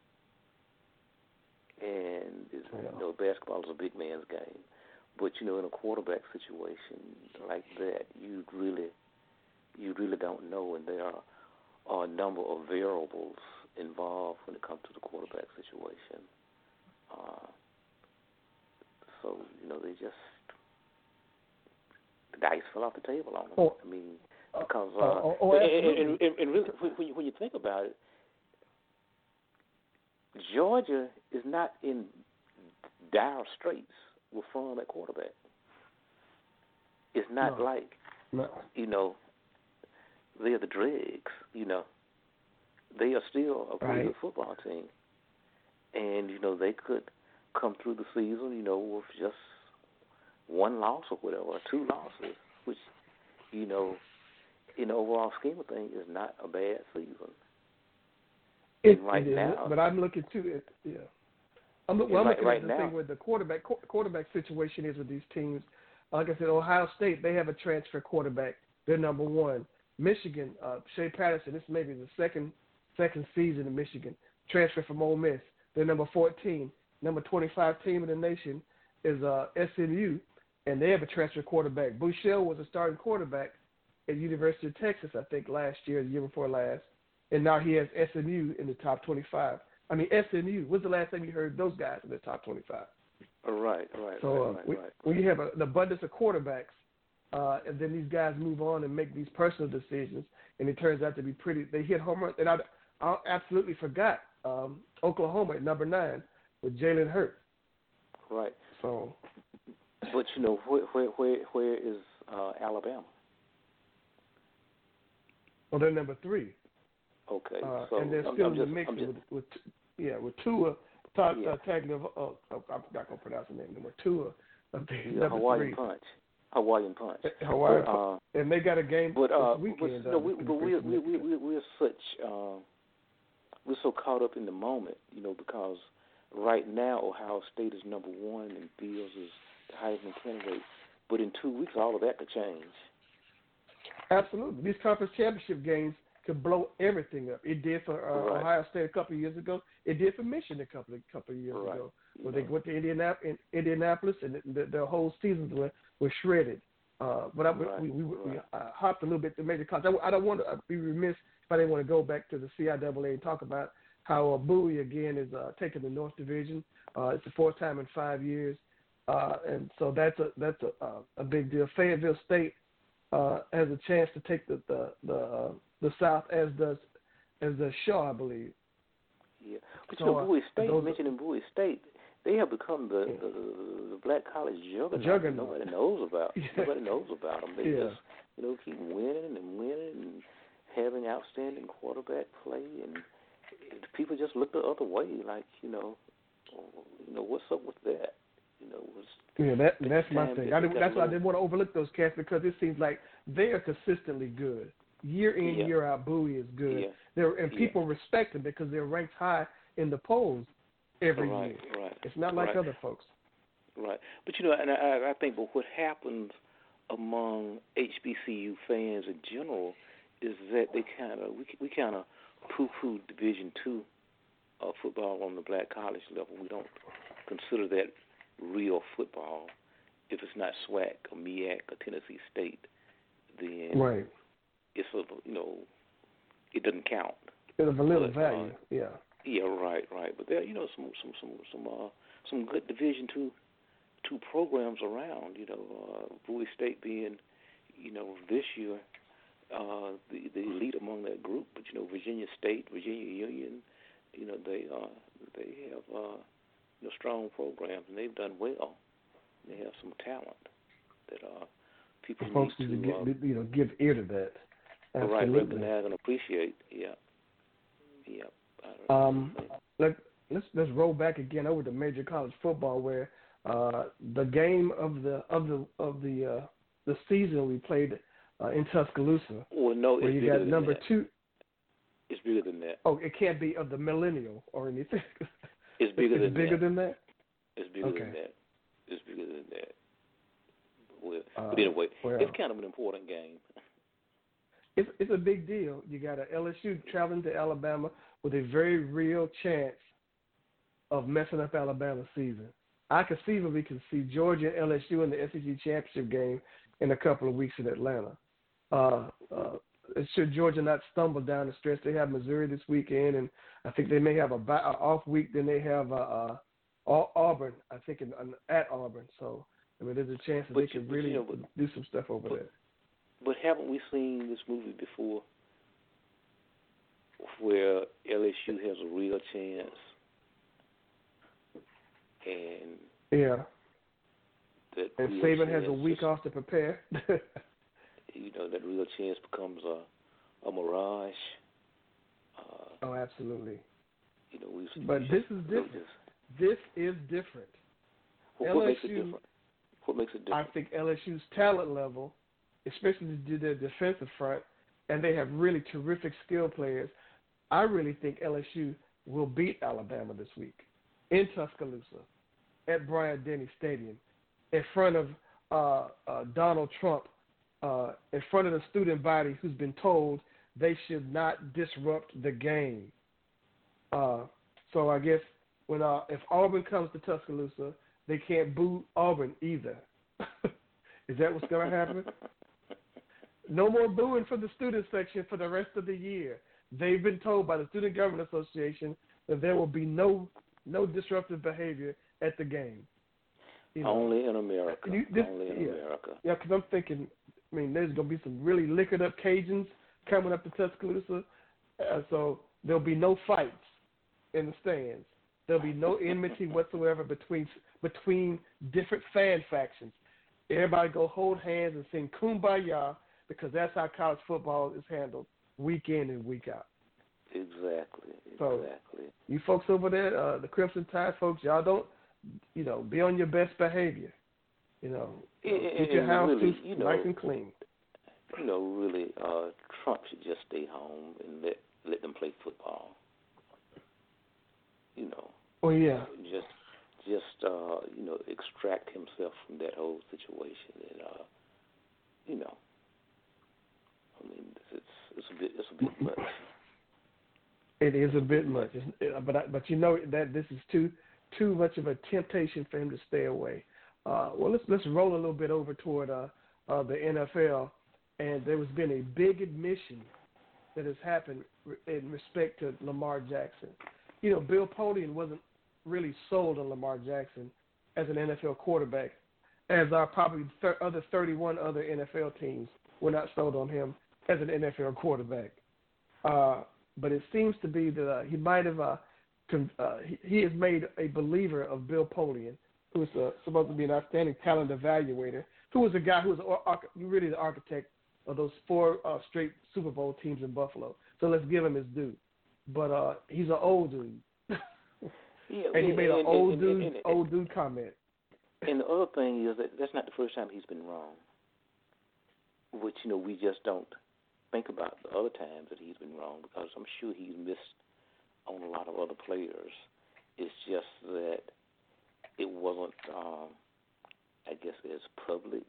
And, it's, Yeah. you know, basketball is a big man's game. But, you know, in a quarterback situation like that, you really, you really don't know. And there are, are a number of variables involved when it comes to the quarterback situation. Uh, So, you know, they just, the dice fell off the table on them. Oh, I mean, because, uh, oh, oh, and, absolutely. and, and, and really, when you, when you think about it, Georgia is not in dire straits with Fromm at quarterback. It's not No. like, no. you know, they're the dregs, you know. They are still a pretty Right. good football team. And, you know, they could come through the season, you know, with just one loss or whatever, or two losses, which, you know, in the overall scheme of things is not a bad season. It, right it is, now, but I'm looking too. It, yeah, I'm, well, I'm right, looking right at the now, thing where the quarterback qu- quarterback situation is with these teams. Like I said, Ohio State, they have a transfer quarterback. They're number one. Michigan, uh, Shea Patterson, this may be the second second season in Michigan. Transfer from Ole Miss. They're number fourteen. Number twenty-five team in the nation is uh, S M U, and they have a transfer quarterback. Buechele was a starting quarterback at University of Texas, I think, last year, the year before last. And now he has S M U in the top twenty-five. I mean, S M U, when's the last time you heard those guys in the top twenty-five? Right, right, So right, uh, right, we, right. when you have a, an abundance of quarterbacks, uh, and then these guys move on and make these personal decisions, and it turns out to be pretty, they hit home runs. And I, I absolutely forgot um, Oklahoma at number nine with Jalen Hurts. Right. So, But, you know, where where where, where is uh, Alabama? well, they're number three. Okay. Uh, so and they're I'm, still I'm in just, the mix I'm just, with, with, yeah, with Tua, Todd, Yeah. uh, Tagliavolo, oh, oh, I'm not going to pronounce the name anymore, Tua, uh, yeah, number Hawaiian three. punch. Hawaiian punch. Hawaii, But, uh, and they got a game But uh, this weekend. but, no, uh, we, that's but gonna be we, pretty we, we, significant. we, we're such, uh, we're so caught up in the moment, you know, because right now Ohio State is number one and Fields is the Heisman candidate. But in two weeks, all of that could change. Absolutely. These conference championship games could blow everything up. It did for uh, Right. Ohio State a couple of years ago. It did for Michigan a couple of, couple of years Right. ago. When they went to Indianap- in Indianapolis and the, the, the whole seasons were, were shredded. Uh, but I, Right. we, we, we, we Right. uh, hopped a little bit to major college. I, I don't want to be remiss if I didn't want to go back to the C I A A and talk about how uh, Bowie, again, is uh, taking the North Division. Uh, it's the fourth time in five years. Uh, and so that's a that's a, uh, a big deal. Fayetteville State uh, has a chance to take the the the, uh, the South, as does as does Shaw, I believe. Yeah. But, So, you know, uh, Bowie State, those- mentioning Bowie State, they have become the, the, the black college juggernaut. Juggernaut. Nobody knows about. Yeah. Nobody knows about them. They Yeah. just, you know, keep winning and winning and having outstanding quarterback play, and people just look the other way, like, you know, you know, what's up with that? You know, was Yeah, that that's my time thing. that I they didn't, got that's a why I little- didn't want to overlook those cats, because it seems like they are consistently good. Year in, Yeah. year out, Bowie is good. Yeah. They're, and Yeah. people respect them because they're ranked high in the polls every right, year. right. It's not like right. other folks. Right. But, you know, and I, I think but what happens among H B C U fans in general is that they kind of, we, we kind of poo-poo Division two uh, football on the black college level. We don't consider that real football. If it's not SWAC or MEAC or Tennessee State, then Right. it's, a, you know, it doesn't count. It's of a little But, value. uh, Yeah. Yeah, right, right. But there, you know, some some some some uh, some good Division two two programs around. You know, uh, Bowie State being, you know, this year uh, the the elite among that group. But you know, Virginia State, Virginia Union, you know, they uh, they have uh, you know, strong programs, and they've done well. They have some talent that uh, people Folks need need to, to uh, get, you know, give ear to that. right, Absolutely. recognize and appreciate. Yeah, yeah. Um, let, let's let's roll back again over to major college football, where uh, the game of the of the of the uh, the season we played uh, in Tuscaloosa, well, no, where it's you bigger got than number that. two. It's bigger than that. Oh, it can't be of the millennial or anything. It's bigger it's than bigger that. than that. It's bigger Okay. than that. It's bigger than that. Well, Uh, but anyway, well, it's kind of an important game. It's it's a big deal. You got a L S U traveling to Alabama with a very real chance of messing up Alabama's season. I conceivably can see Georgia and L S U in the S E C championship game in a couple of weeks in Atlanta. Uh, uh, should Georgia not stumble down the stretch, they have Missouri this weekend, and I think they may have a, a off week. Then they have uh, uh, Auburn, I think, in, in, at Auburn. So I mean, there's a chance that But they you- could but really you know, but- do some stuff over but- there. But haven't we seen this movie before where L S U has a real chance and Yeah. that And real Saban has a chance week just, off to prepare. you know, that real chance becomes a, a mirage. Uh, Oh, absolutely. you know, we've But we've this just- is different. This is different. What, what makes it L S U different? What makes it I different? think L S U's talent level, especially to do their defensive front, and they have really terrific skill players. I really think L S U will beat Alabama this week in Tuscaloosa at Bryant-Denny Stadium in front of uh, uh, Donald Trump, uh, in front of the student body who's been told they should not disrupt the game. Uh, so I guess when uh, if Auburn comes to Tuscaloosa, they can't boo Auburn either. Is that what's going to happen? No more booing for the student section for the rest of the year. They've been told by the Student Government Association that there will be no no disruptive behavior at the game. You know, Only in America. you, this, Only in yeah, America. Yeah, because I'm thinking, I mean, there's going to be some really liquored up Cajuns coming up to Tuscaloosa. Uh, so there'll be no fights in the stands. There'll be no enmity whatsoever between between different fan factions. Everybody go hold hands and sing Kumbaya, because that's how college football is handled week in and week out. Exactly. So exactly. You folks over there, uh, the Crimson Tide folks, y'all don't, you know, be on your best behavior. You know, and, keep your house really, too you know, nice and clean. You know, really, uh, Trump should just stay home and let let them play football. You know. Oh yeah. Just, just uh, you know, extract himself from that whole situation, and uh, you know, I mean, it's it's a bit it's a bit much. It is a bit much, it, but I, but you know that this is too too much of a temptation for him to stay away. Uh, well, let's let's roll a little bit over toward uh, uh, the N F L, and there has been a big admission that has happened in respect to Lamar Jackson. You know, Bill Polian wasn't really sold on Lamar Jackson as an N F L quarterback, as are probably thir- other thirty-one other N F L teams were not sold on him as an N F L quarterback. Uh, but it seems to be that uh, he might have uh, con- uh, he, he has made a believer of Bill Polian, who is uh, supposed to be an outstanding talent evaluator, who was a guy who was ar- really the architect of those four uh, straight Super Bowl teams in Buffalo. So let's give him his due. But uh, he's an old dude. Yeah, and he made an and, old and, dude and, and, old dude comment. And the other thing is that that's not the first time he's been wrong, which, you know, we just don't think about the other times that he's been wrong, because I'm sure he's missed on a lot of other players. It's just that it wasn't, um, I guess, as public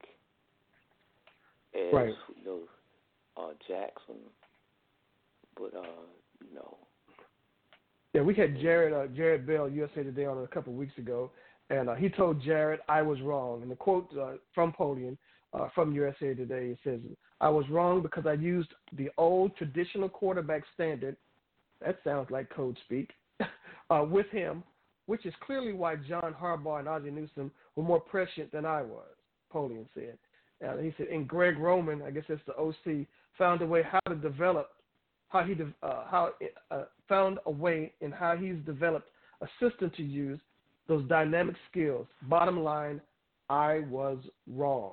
as, right. you know, uh, Jackson. But, uh, you know. Yeah, we had Jared uh, Jared Bell, U S A Today, on a couple of weeks ago, and uh, he told Jared, I was wrong. And the quote uh, from Polian, uh, from U S A Today, it says, I was wrong because I used the old traditional quarterback standard, that sounds like code speak, uh, with him, which is clearly why John Harbaugh and Ozzie Newsome were more prescient than I was, Polian said. And he said, and Greg Roman, I guess that's the O C, found a way how to develop, how he de- uh, how uh, found a way in how he's developed a system to use those dynamic skills. Bottom line, I was wrong.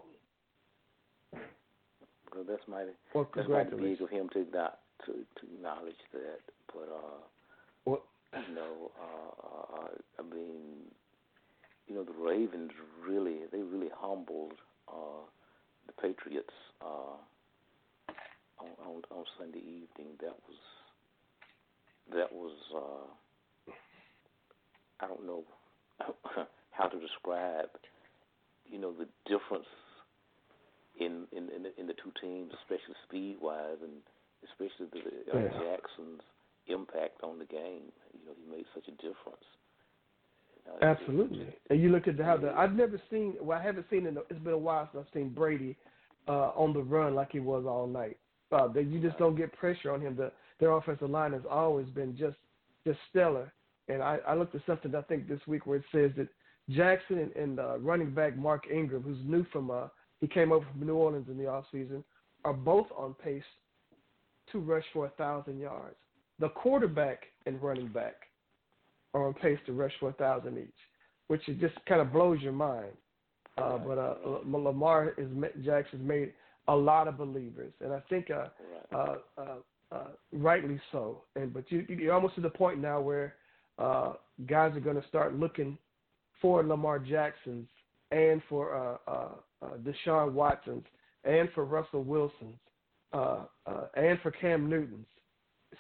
Well, that's mighty. Well, that's mighty big of him to not to, to acknowledge that. But uh, well, you know, uh, uh, I mean, you know, the Ravens really they really humbled uh, the Patriots uh, on, on on Sunday evening. That was that was uh, I don't know how to describe, you know, the difference in in, in, the, in the two teams, especially speed-wise, and especially the, uh, yeah. Jackson's impact on the game. You know, he made such a difference. You know, Absolutely. It, it, and you look at how the I've never seen. Well, I haven't seen it. It's been a while since I've seen Brady uh, on the run like he was all night. Uh, that you just don't get pressure on him. The, their offensive line has always been just just stellar. And I, I looked at something I think this week where it says that Jackson and, and uh, running back Mark Ingram, who's new from uh, he came over from New Orleans in the offseason, are both on pace to rush for a thousand yards. The quarterback and running back are on pace to rush for a thousand each, which is just kind of blows your mind. Uh, but uh, Lamar is Jackson's made a lot of believers, and I think uh, uh, uh, uh, rightly so. And but you, you're almost to the point now where uh, guys are going to start looking for Lamar Jackson's and for uh, uh, uh, Deshaun Watson's and for Russell Wilson's uh, uh, and for Cam Newton's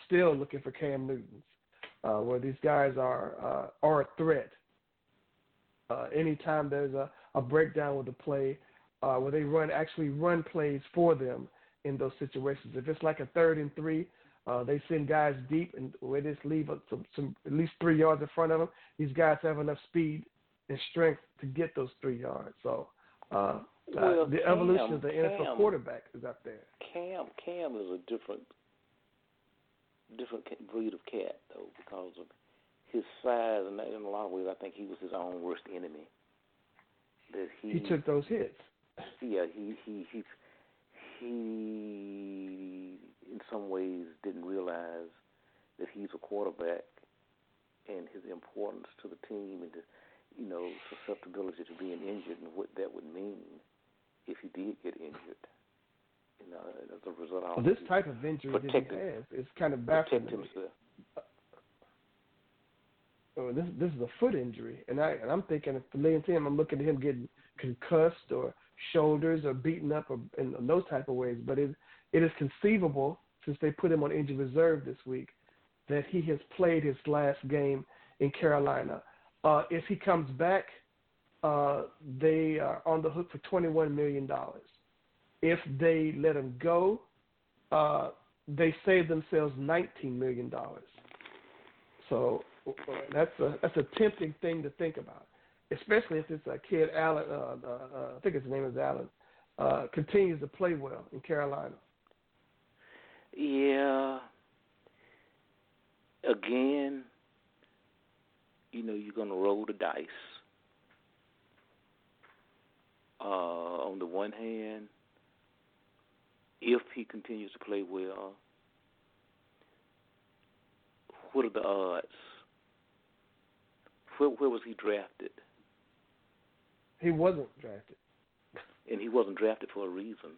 still looking for Cam Newtons, uh, where these guys are uh, are a threat. Uh, anytime there's a, a breakdown with the play, uh, where they run actually run plays for them in those situations. If it's like a third and three, uh, they send guys deep and where they just leave a, some, some at least three yards in front of them. These guys have enough speed and strength to get those three yards. So uh, well, uh, the Cam, evolution of the N F L Cam, quarterback is up there. Cam Cam is a different different breed of cat though, because of his size, and in a lot of ways, I think he was his own worst enemy. That he, he took those hits. Yeah, he he he he in some ways didn't realize that he's a quarterback and his importance to the team and the, you know, susceptibility to being injured and what that would mean if he did get injured. You know, as a result of well, this type of injury that he has is kind of baffling. Protect himself. Oh, this this is a foot injury, and I and I'm thinking if for him, I'm looking at him getting concussed or shoulders or beaten up or in those type of ways. But it it is conceivable, since they put him on injured reserve this week, that he has played his last game in Carolina. Uh, if he comes back, uh, they are on the hook for twenty-one million dollars. If they let him go, uh, they save themselves nineteen million dollars. So that's a that's a tempting thing to think about, especially if it's a kid, Allen. Uh, uh, I think his name is Allen. Uh, continues to play well in Carolina. Yeah. Again, you know, you're going to roll the dice. Uh, on the one hand, if he continues to play well, what are the odds? Where, where was he drafted? He wasn't drafted. And he wasn't drafted for a reason.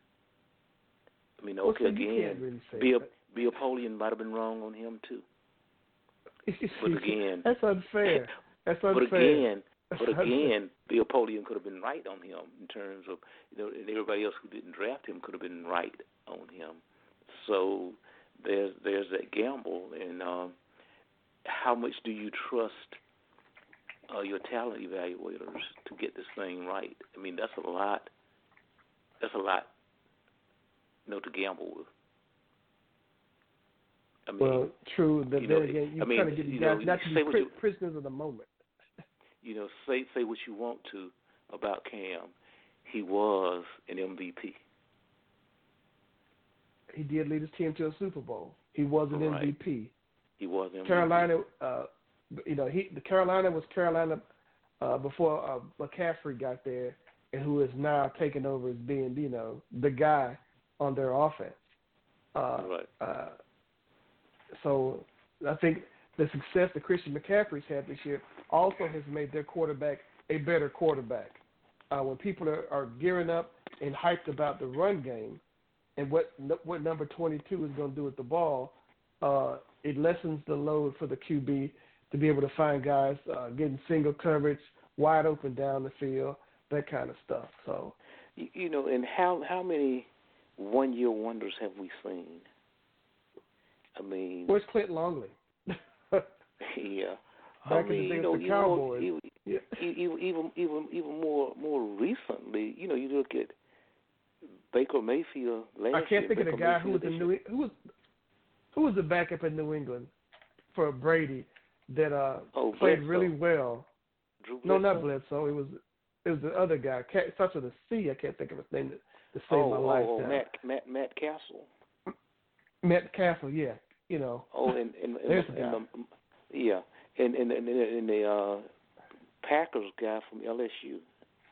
I mean, well, okay, so again, really Bill, Bill Polian might have been wrong on him, too. But again, that's unfair. That's unfair. But again, that's but unfair. again, Bill Polian could have been right on him in terms of, you know, and everybody else who didn't draft him could have been right on him. So there's there's that gamble, and um, how much do you trust uh, your talent evaluators to get this thing right? I mean, that's a lot. That's a lot, you know, to gamble with. I mean, well, true. That you then know, again, you I mean, kind of get you guys know, not to be pri- you, prisoners of the moment. You know, say say what you want to about Cam. He was an M V P. He did lead his team to a Super Bowl. He was an right. M V P. He was M V P. Carolina, uh, you know, he the Carolina was Carolina uh, before uh, McCaffrey got there, and who is now taking over as being, you know, the guy on their offense. Uh, right. Uh, so I think the success that Christian McCaffrey's had this year also has made their quarterback a better quarterback. Uh, when people are, are gearing up and hyped about the run game and what what number twenty-two is going to do with the ball, uh, it lessens the load for the Q B to be able to find guys uh, getting single coverage, wide open down the field, that kind of stuff. So, you, you know, and how how many one-year wonders have we seen? I mean, where's Clint Longley? yeah, Back I mean, in the day you know, with the Cowboys. Even, yeah. even even even even more more recently, you know, you look at Baker Mayfield last year. I can't think Baker of the guy Mayfield who was in New who was who was the backup in New England for Brady that uh, oh, played Bledsoe. really well. Drew no, Bledsoe? not Bledsoe. It was it was the other guy. It starts with a C. I can't think of his name to, to save oh, my oh, life. Oh, now. Matt Matt Matt Castle. Matt Castle, yeah, you know. Oh, and and, and, There's and, the guy. and the, yeah, and and and, and the uh, Packers guy from L S U.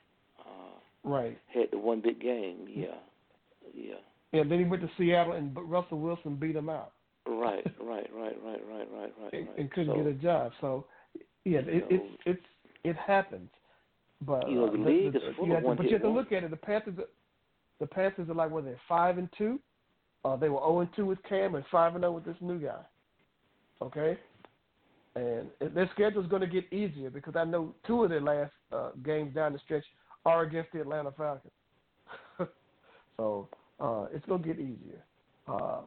Uh, right. Had the one big game. Yeah, yeah. Yeah. Then he went to Seattle, and Russell Wilson beat him out. Right, right, right, right, right, right, right. and, right. and couldn't so, get a job. So, yeah, it, know, it's it's it happens. But you know, the uh, league the, is the, full you of have to, one But you hit have to wonders. look at it. The Panthers, the Panthers are like, what, they're five and two. Uh, they were zero and two with Cam and five and zero with this new guy. Okay, and their schedule is going to get easier because I know two of their last uh, games down the stretch are against the Atlanta Falcons. so uh, it's going to get easier. Uh,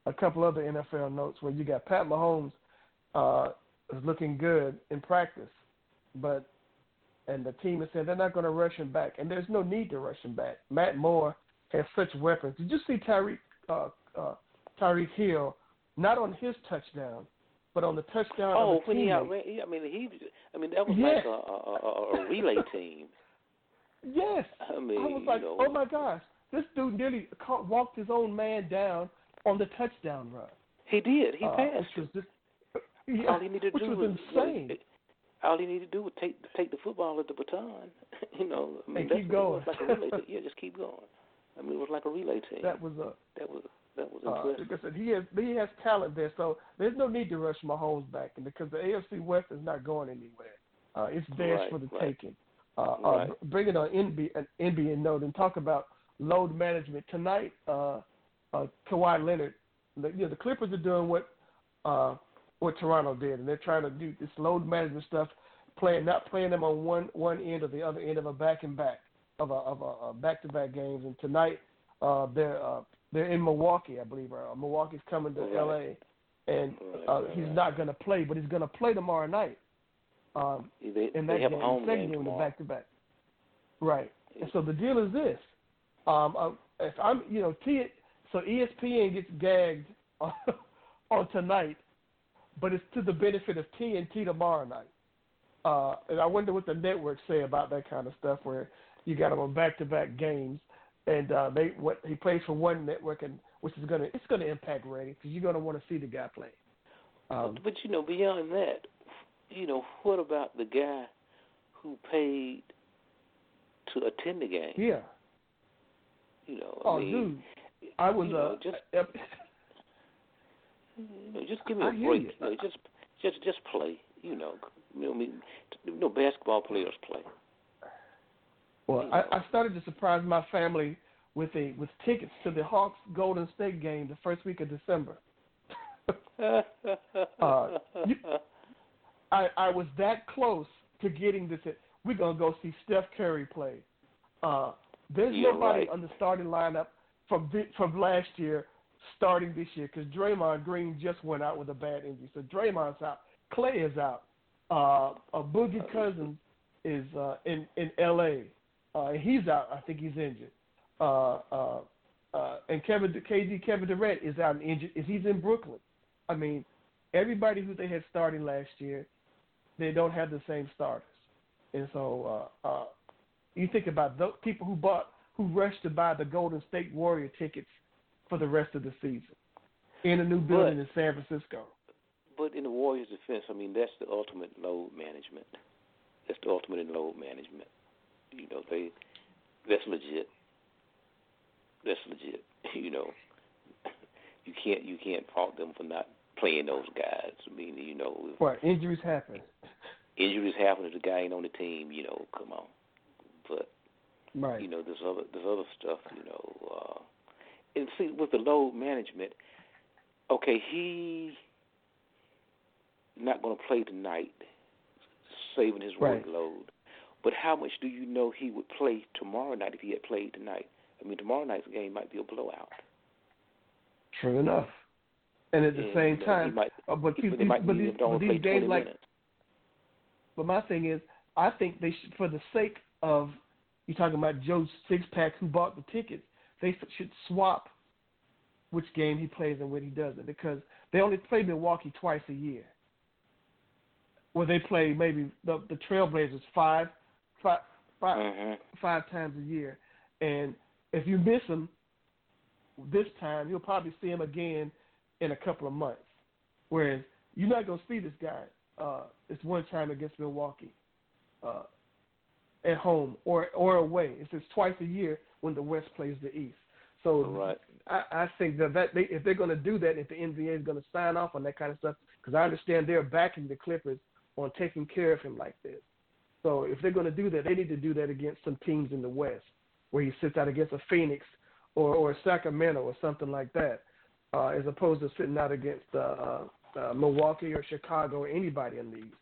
a couple other N F L notes where you got Pat Mahomes uh, is looking good in practice, but and the team is saying they're not going to rush him back, and there's no need to rush him back. Matt Moore has such weapons. Did you see Tyreek uh, uh, Tyreek Hill not on his touchdown, but on the touchdown oh, of the when he teammate? outran, I mean, he, I mean, that was Yes. like a, a, a relay team. Yes. I mean, I was like, you know, oh my gosh, this dude nearly caught, walked his own man down on the touchdown run. he did. He uh, passed. Which was just, yeah, all he needed to which do was was insane. Was, all he needed to do was take take the football at the baton. you know, I mean, And that's keep what going. It was like a relay team. Yeah, just keep going. I mean, it was like a relay team. That was a. That was that was Uh, impressive. like I said, he has he has talent there, so there's no need to rush Mahomes back, and because the A F C West is not going anywhere, uh, it's theirs Right, for the right. taking. Uh, Right. uh, bring it on N B A, an N B A note and talk about load management tonight. Uh, uh, Kawhi Leonard, the, you know, the Clippers are doing what uh, what Toronto did, and they're trying to do this load management stuff, playing not playing them on one one end or the other end of a back and back of a of a, a back to back games. And tonight uh, they're uh, they're in Milwaukee, I believe. Uh, Milwaukee's coming to Right. L A, and Right, uh, right, he's right. not going to play, but he's going to play tomorrow night. Um, They, in they that have game, a home second game game in the tomorrow. back to back. Right. And so the deal is this: um, uh, if I'm, you know, T, so E S P N gets gagged on, on tonight, but it's to the benefit of T N T tomorrow night. Uh, and I wonder what the networks say about that kind of stuff, where you got him on back to back games, and uh, they what he plays for one network, and which is gonna it's gonna impact ratings because you're gonna want to see the guy play. Um, but, but you know, beyond that, you know, what about the guy who paid to attend the game? yeah. You know, I Oh, mean, dude, I was you know, uh, just uh, you know, just give me I a hear break. you. You know, just just just play. You know, you know, I mean, you know, basketball players play. Well, I, I started to surprise my family with a with tickets to the Hawks Golden State game the first week of December. uh, you, I I was that close to getting this. We're gonna go see Steph Curry play. Uh, there's Yeah, nobody right. on the starting lineup from thi- from last year starting this year because Draymond Green just went out with a bad injury. So Draymond's out. Clay is out. Uh, uh, Boogie Cousins is uh, in in L A. Uh, he's out. I think he's injured. Uh, uh, uh, and Kevin K D Kevin Durant is out and injured. Is he's in Brooklyn? I mean, everybody who they had starting last year, they don't have the same starters. And so uh, uh, you think about those people who bought, who rushed to buy the Golden State Warrior tickets for the rest of the season in a new building But- in San Francisco. But in the Warriors' defense, I mean, that's the ultimate load management. That's the ultimate in load management. You know, they that's legit. That's legit. You know, you can't you can't fault them for not playing those guys. I mean, you know, if Right, injuries happen. injuries happen if the guy ain't on the team, you know, come on. But Right. you know, there's other there's other stuff, you know. Uh, and see, with the load management, okay, he not going to play tonight, saving his Right. workload. But how much do you know he would play tomorrow night if he had played tonight? I mean, tomorrow night's game might be a blowout. True enough. And at the And, same you know, time, he might, uh, but, he, these, they might but need these, him to but only these play games twenty like, minutes. but my thing is, I think they should, for the sake of, you're talking about Joe Sixpack who bought the tickets, they f- should swap which game he plays and when he doesn't, because they only play Milwaukee twice a year. Where they play maybe the, the Trailblazers five, five, five, Mm-hmm. five times a year. And if you miss him this time, you'll probably see him again in a couple of months. Whereas you're not going to see this guy uh, this one time against Milwaukee uh, at home or or away. It's just twice a year when the West plays the East. So Right. I, I think that, that they, if they're going to do that, if the N B A is going to sign off on that kind of stuff, because I understand they're backing the Clippers on taking care of him like this. So if they're going to do that, they need to do that against some teams in the West, where he sits out against a Phoenix or, or a Sacramento or something like that, uh, as opposed to sitting out against uh, uh, uh, Milwaukee or Chicago or anybody in the East.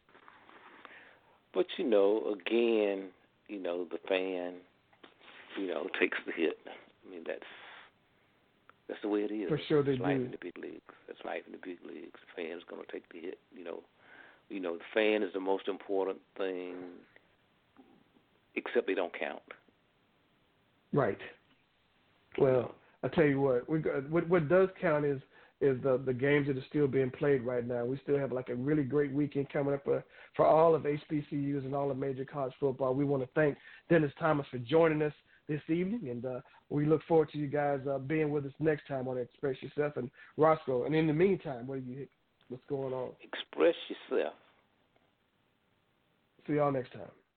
But, you know, again, you know, the fan, you know, takes the hit. I mean, that's That's the way it is. For sure they It's life do. in the big leagues. That's life in the big leagues. The fan's going to take the hit. You know, you know, the fan is the most important thing, except they don't count. Right. Well, I tell you what, we got, what what does count is is the the games that are still being played right now. We still have like a really great weekend coming up for, for all of H B C Us and all of major college football. We want to thank Dennis Thomas for joining us this evening, and uh, we look forward to you guys uh, being with us next time on Express Yourself. And Roscoe, and in the meantime, what do you what's going on? Express yourself. See y'all next time.